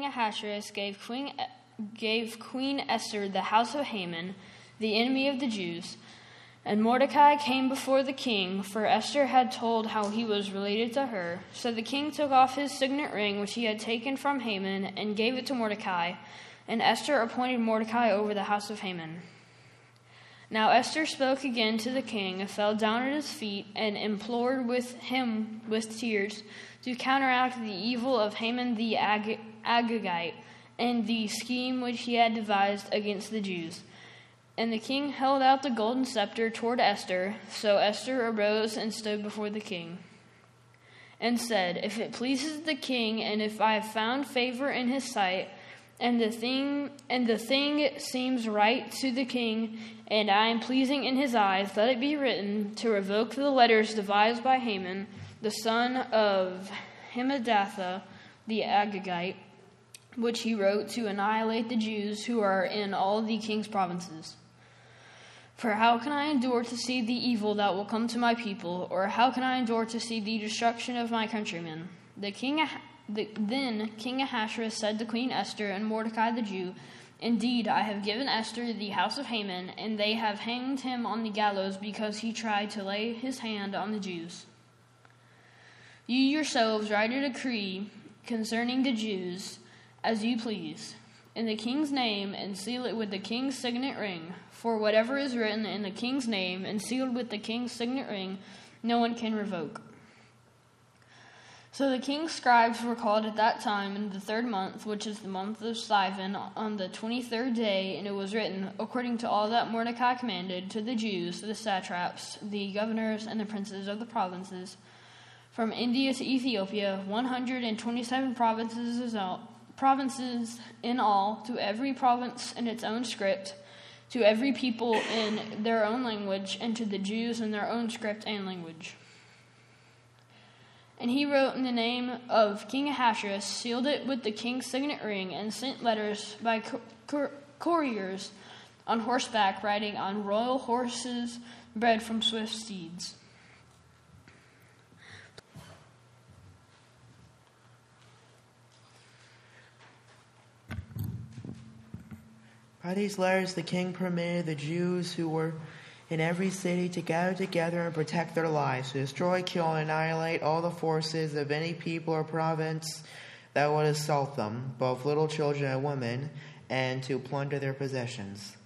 Ahasuerus gave Queen Esther the house of Haman, the enemy of the Jews. And Mordecai came before the king, for Esther had told how he was related to her. So the king took off his signet ring, which he had taken from Haman, and gave it to Mordecai. And Esther appointed Mordecai over the house of Haman. Now Esther spoke again to the king, fell down at his feet, and implored with him with tears to counteract the evil of Haman the Agagite and the scheme which he had devised against the Jews. And the king held out the golden scepter toward Esther. So Esther arose and stood before the king, and said, If it pleases the king, and if I have found favor in his sight, and the thing seems right to the king, and I am pleasing in his eyes, let it be written to revoke the letters devised by Haman, the son of Hammedatha the Agagite, which he wrote to annihilate the Jews who are in all the king's provinces. For how can I endure to see the evil that will come to my people, or how can I endure to see the destruction of my countrymen? Then King Ahasuerus said to Queen Esther and Mordecai the Jew, Indeed, I have given Esther the house of Haman, and they have hanged him on the gallows because he tried to lay his hand on the Jews. You yourselves write a decree concerning the Jews as you please, in the king's name, and seal it with the king's signet ring. For whatever is written in the king's name and sealed with the king's signet ring, no one can revoke. So the king's scribes were called at that time in the 3rd month, which is the month of Sivan, on the 23rd day, and it was written, according to all that Mordecai commanded, to the Jews, the satraps, the governors, and the princes of the provinces, from India to Ethiopia, 127 provinces in all, to every province in its own script, to every people in their own language, and to the Jews in their own script and language. And he wrote in the name of King Ahasuerus, sealed it with the king's signet ring, and sent letters by couriers on horseback, riding on royal horses bred from swift steeds. By these letters the king permitted the Jews who were in every city to gather together and protect their lives, to destroy, kill, and annihilate all the forces of any people or province that would assault them, both little children and women, and to plunder their possessions.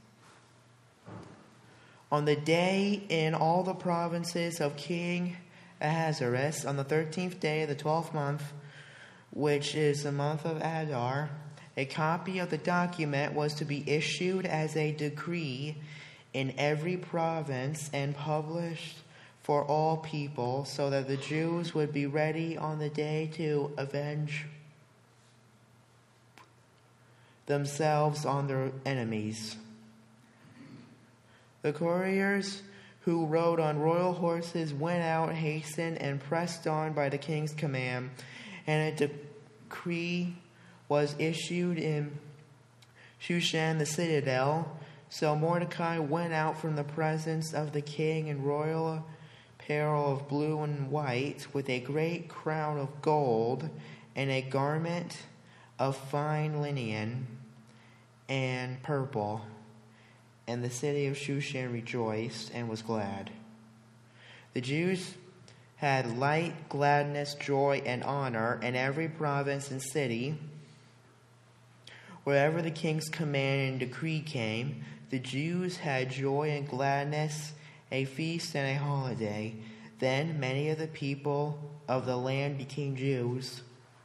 On the day in all the provinces of King Ahasuerus, on the 13th day of the 12th month, which is the month of Adar, a copy of the document was to be issued as a decree in every province and published for all people, so that the Jews would be ready on the day to avenge themselves on their enemies. The couriers who rode on royal horses went out, hastened, and pressed on by the king's command, and a decree was issued in Shushan the citadel. So Mordecai went out from the presence of the king in royal apparel of blue and white, with a great crown of gold and a garment of fine linen and purple. And the city of Shushan rejoiced and was glad. The Jews had light, gladness, joy, and honor in every province and city. Wherever the king's command and decree came, the Jews had joy and gladness, a feast and a holiday. Then many of the people of the land became Jews,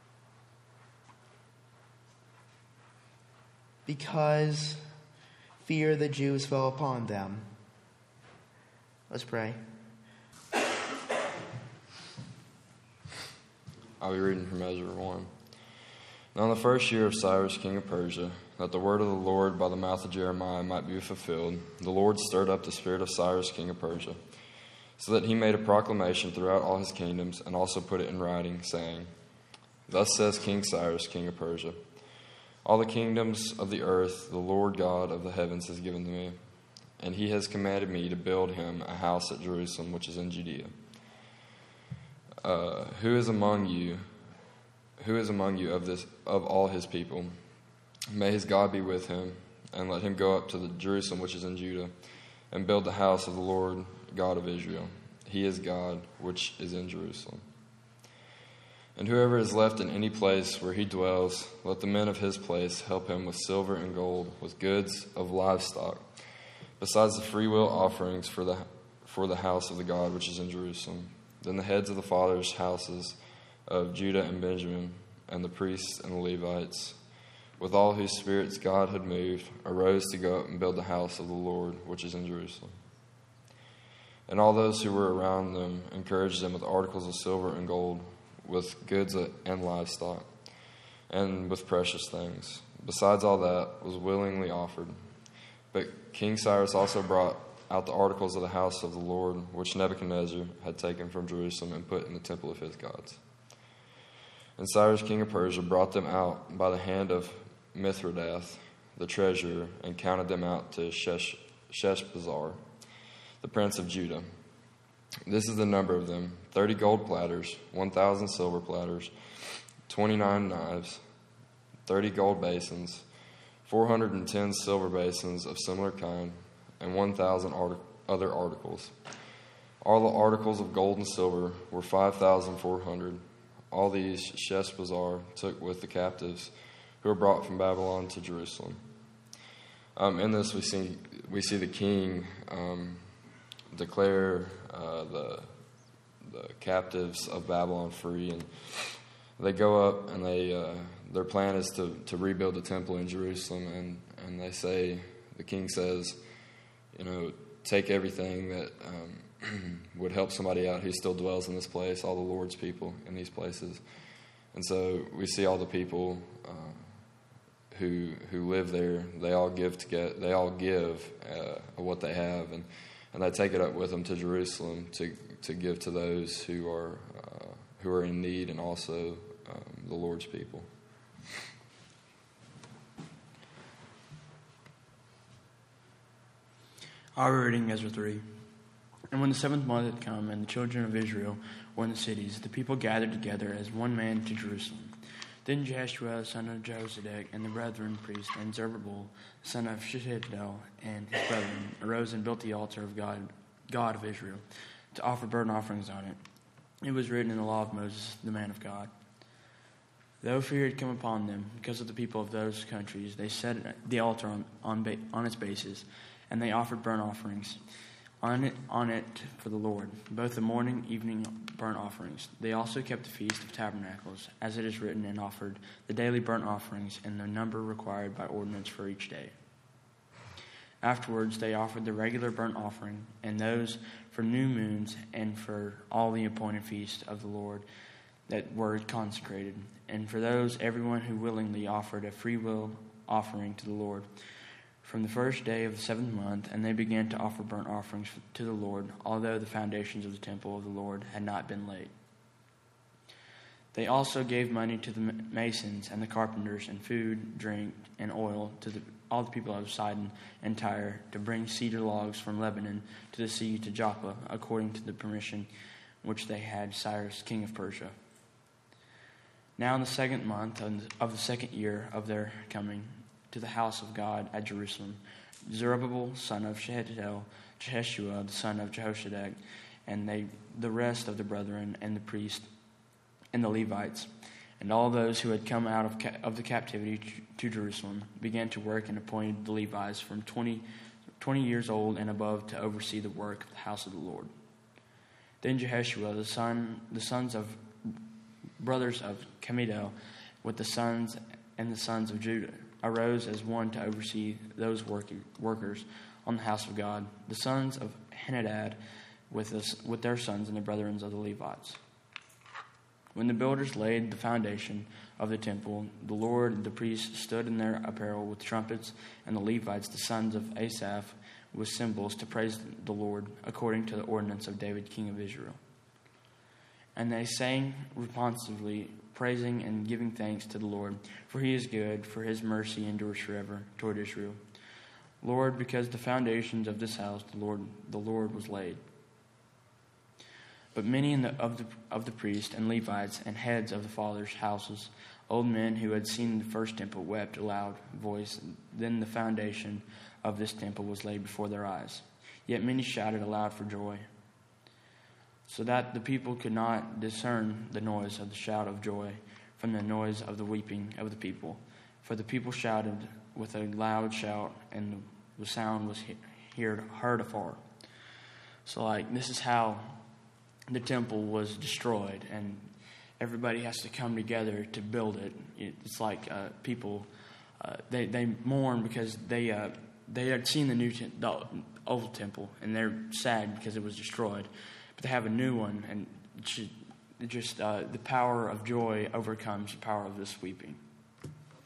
because fear of the Jews fell upon them. Let's pray. I'll be reading from Ezra 1. Now in the first year of Cyrus, king of Persia, that the word of the Lord by the mouth of Jeremiah might be fulfilled, the Lord stirred up the spirit of Cyrus, king of Persia, so that he made a proclamation throughout all his kingdoms, and also put it in writing, saying, Thus says King Cyrus, king of Persia, all the kingdoms of the earth the Lord God of the heavens has given to me, and he has commanded me to build him a house at Jerusalem, which is in Judea. Who is among you who is among you of all his people? May his God be with him, and let him go up to the Jerusalem which is in Judah, and build the house of the Lord God of Israel. He is God which is in Jerusalem. And whoever is left in any place where he dwells, let the men of his place help him with silver and gold, with goods of livestock, besides the freewill offerings for the house of the God which is in Jerusalem. Then the heads of the fathers' houses of Judah and Benjamin, and the priests and the Levites, with all whose spirits God had moved, arose to go up and build the house of the Lord which is in Jerusalem. And all those who were around them encouraged them with articles of silver and gold, with goods and livestock, and with precious things. Besides all that was willingly offered. But King Cyrus also brought out the articles of the house of the Lord, which Nebuchadnezzar had taken from Jerusalem and put in the temple of his gods. And Cyrus king of Persia brought them out by the hand of Mithridath, the treasurer, and counted them out to Sheshbazzar, the prince of Judah. This is the number of them: 30 gold platters, 1,000 silver platters, 29 knives, 30 gold basins, 410 silver basins of similar kind, and 1,000 other articles. All the articles of gold and silver were 5,400. All these Sheshbazzar took with the captives who were brought from Babylon to Jerusalem. In this, we see the king declare the captives of Babylon free, and they go up and their plan is to rebuild the temple in Jerusalem, and they say, the king says, take everything that would help somebody out who still dwells in this place, all the Lord's people in these places. And so we see all the people who live there. They all give what they have, and they take it up with them to Jerusalem to give to those who are in need, and also the Lord's people. Our reading, Ezra 3. And when the 7th month had come, and the children of Israel were in the cities, the people gathered together as one man to Jerusalem. Then Jeshua, the son of Jehozadak, and the brethren priests, and Zerubbabel, the son of Shealtiel, and his brethren, arose and built the altar of God of Israel, to offer burnt offerings on it. It was written in the law of Moses, the man of God. Though fear had come upon them because of the people of those countries, they set the altar on its bases, and they offered burnt offerings on it for the Lord, both the morning, evening burnt offerings. They also kept the Feast of Tabernacles, as it is written, and offered the daily burnt offerings in the number required by ordinance for each day. Afterwards, they offered the regular burnt offering, and those for new moons, and for all the appointed feasts of the Lord that were consecrated, and for those everyone who willingly offered a free will offering to the Lord. From the first day of the 7th month, and they began to offer burnt offerings to the Lord, although the foundations of the temple of the Lord had not been laid. They also gave money to the masons and the carpenters, and food, drink, and oil to all the people of Sidon and Tyre, to bring cedar logs from Lebanon to the sea to Joppa, according to the permission which they had Cyrus king of Persia. Now in the 2nd month of the 2nd year of their coming to the house of God at Jerusalem, Zerubbabel, son of Shealtiel, Jeshua, the son of Jehozadak, and the rest of the brethren, and the priests, and the Levites, and all those who had come out of the captivity to Jerusalem, began to work, and appointed the Levites from 20 years old and above to oversee the work of the house of the Lord. Then Jeshua, the sons of brothers of Chemidel, with the sons of Judah, arose as one to oversee those workers on the house of God, the sons of Henadad with their sons and the brethren of the Levites. When the builders laid the foundation of the temple, the Lord and the priests stood in their apparel with trumpets, and the Levites, the sons of Asaph, with cymbals to praise the Lord, according to the ordinance of David king of Israel. And they sang responsively, praising and giving thanks to the Lord, for he is good, for his mercy endures forever toward Israel. Lord, because the foundations of this house the Lord was laid. But many of the priests and Levites and heads of the fathers' houses, old men who had seen the first temple, wept a loud voice. Then the foundation of this temple was laid before their eyes. Yet many shouted aloud for joy, so that the people could not discern the noise of the shout of joy from the noise of the weeping of the people. For the people shouted with a loud shout, and the sound was heard afar. So, this is how the temple was destroyed, and everybody has to come together to build it. It's like people, they mourn because they had seen the old temple, and they're sad because it was destroyed. But they have a new one, and the power of joy overcomes the power of this weeping.